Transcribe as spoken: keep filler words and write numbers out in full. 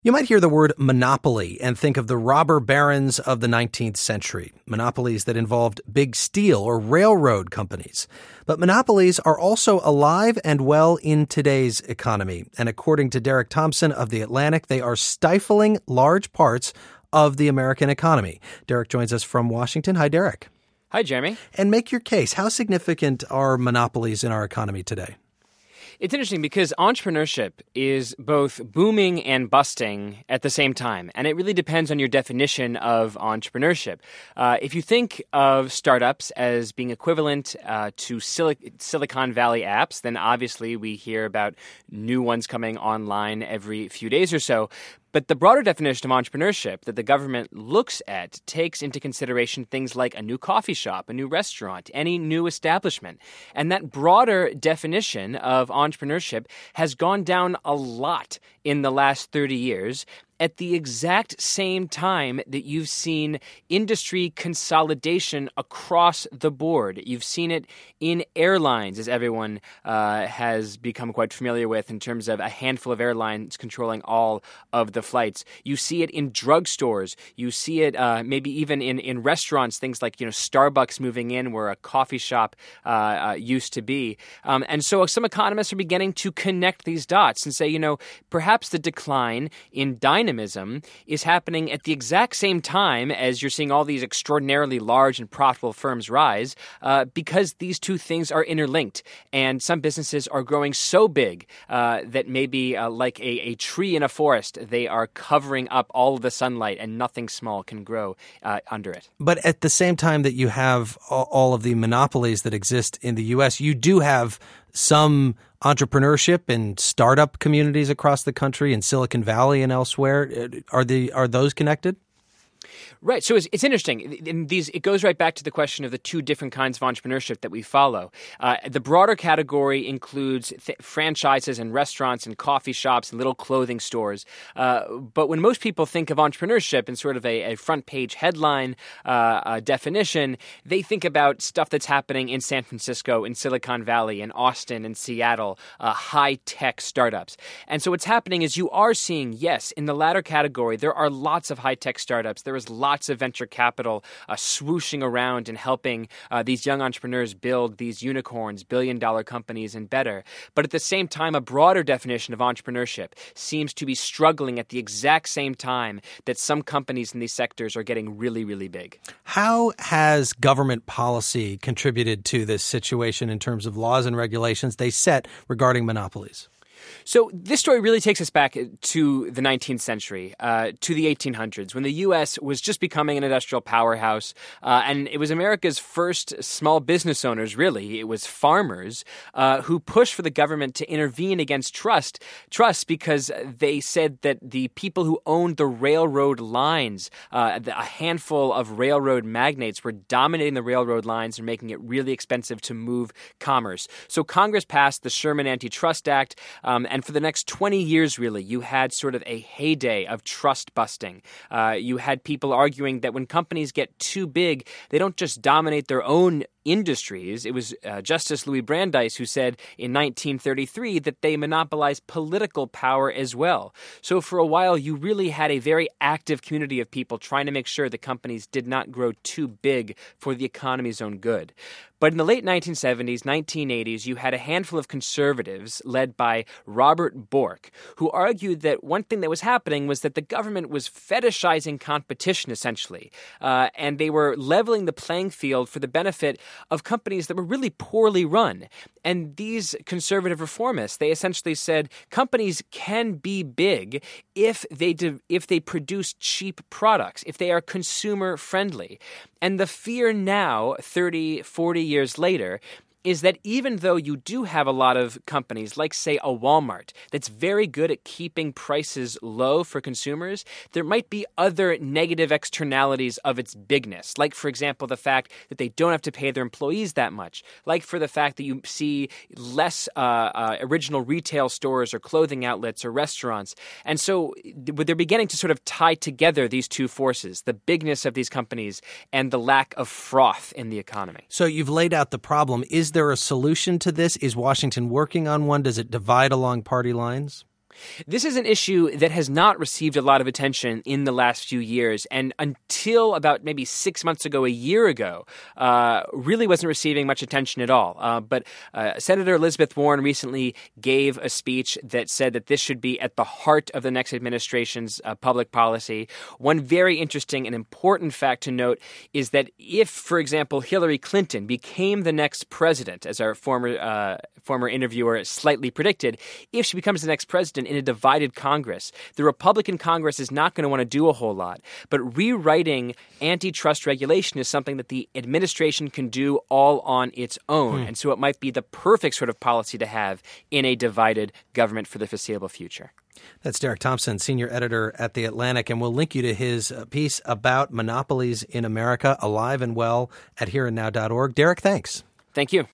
You might hear the word monopoly and think of the robber barons of the nineteenth century, monopolies that involved big steel or railroad companies. But monopolies are also alive and well in today's economy. And according to Derek Thompson of The Atlantic, they are stifling large parts of the American economy. Derek joins us from Washington. Hi, Derek. Hi, Jeremy. And make your case. How significant are monopolies in our economy today? It's interesting because entrepreneurship is both booming and busting at the same time, and it really depends on your definition of entrepreneurship. Uh, if you think of startups as being equivalent uh, to Sil- Silicon Valley apps, then obviously we hear about new ones coming online every few days or so. But the broader definition of entrepreneurship that the government looks at takes into consideration things like a new coffee shop, a new restaurant, any new establishment. And that broader definition of entrepreneurship has gone down a lot in the last thirty years. At the exact same time that you've seen industry consolidation across the board. You've seen it in airlines, as everyone uh, has become quite familiar with in terms of a handful of airlines controlling all of the flights. You see it in drugstores. You see it uh, maybe even in, in restaurants, things like, you know, Starbucks moving in where a coffee shop uh, uh, used to be. Um, and so some economists are beginning to connect these dots and say, you know, perhaps the decline in dynamism is happening at the exact same time as you're seeing all these extraordinarily large and profitable firms rise uh, because these two things are interlinked. And some businesses are growing so big uh, that maybe uh, like a, a tree in a forest, they are covering up all of the sunlight and nothing small can grow uh, under it. But at the same time that you have all of the monopolies that exist in the U S, you do have some entrepreneurship and startup communities across the country in Silicon Valley and elsewhere. Are the are those connected? Right. So it's, it's interesting. In these, it goes right back to the question of the two different kinds of entrepreneurship that we follow. Uh, the broader category includes th- franchises and restaurants and coffee shops and little clothing stores. Uh, but when most people think of entrepreneurship in sort of a, a front page headline uh, uh, definition, they think about stuff that's happening in San Francisco, in Silicon Valley, in Austin, in Seattle, uh, high-tech startups. And so what's happening is you are seeing, yes, in the latter category, there are lots of high-tech startups. There is lots of venture capital uh, swooshing around and helping uh, these young entrepreneurs build these unicorns, billion-dollar companies, and better. But at the same time, a broader definition of entrepreneurship seems to be struggling at the exact same time that some companies in these sectors are getting really, really big. How has government policy contributed to this situation in terms of laws and regulations they set regarding monopolies? So this story really takes us back to the nineteenth century, uh, to the eighteen hundreds, when the U S was just becoming an industrial powerhouse. Uh, and it was America's first small business owners, really. It was farmers uh, who pushed for the government to intervene against trust, trust because they said that the people who owned the railroad lines, uh, a handful of railroad magnates were dominating the railroad lines and making it really expensive to move commerce. So Congress passed the Sherman Antitrust Act. Um, and for the next twenty years, really, you had sort of a heyday of trust busting. Uh, you had people arguing that when companies get too big, they don't just dominate their own industries. It was uh, Justice Louis Brandeis who said in nineteen thirty-three that they monopolized political power as well. So for a while, you really had a very active community of people trying to make sure that companies did not grow too big for the economy's own good. But in the late nineteen seventies, nineteen eighties, you had a handful of conservatives led by Robert Bork, who argued that one thing that was happening was that the government was fetishizing competition, essentially, uh, and they were leveling the playing field for the benefit of companies that were really poorly run. And these conservative reformists, they essentially said companies can be big if they do, if they produce cheap products, if they are consumer friendly. And the fear now, thirty, forty years later, is that even though you do have a lot of companies, like, say, a Walmart, that's very good at keeping prices low for consumers, there might be other negative externalities of its bigness, like, for example, the fact that they don't have to pay their employees that much, like for the fact that you see less uh, uh, original retail stores or clothing outlets or restaurants. And so they're beginning to sort of tie together these two forces, the bigness of these companies and the lack of froth in the economy. So you've laid out the problem. Is Is there a solution to this? Is Washington working on one? Does it divide along party lines? This is an issue that has not received a lot of attention in the last few years, and until about maybe six months ago, a year ago, uh, really wasn't receiving much attention at all. Uh, but uh, Senator Elizabeth Warren recently gave a speech that said that this should be at the heart of the next administration's uh, public policy. One very interesting and important fact to note is that if, for example, Hillary Clinton became the next president, as our former uh, former interviewer slightly predicted, if she becomes the next president in a divided Congress, the Republican Congress is not going to want to do a whole lot. But rewriting antitrust regulation is something that the administration can do all on its own. Hmm. And so it might be the perfect sort of policy to have in a divided government for the foreseeable future. That's Derek Thompson, senior editor at The Atlantic, and we'll link you to his piece about monopolies in America, alive and well, at here and now dot org. Derek, thanks. Thank you.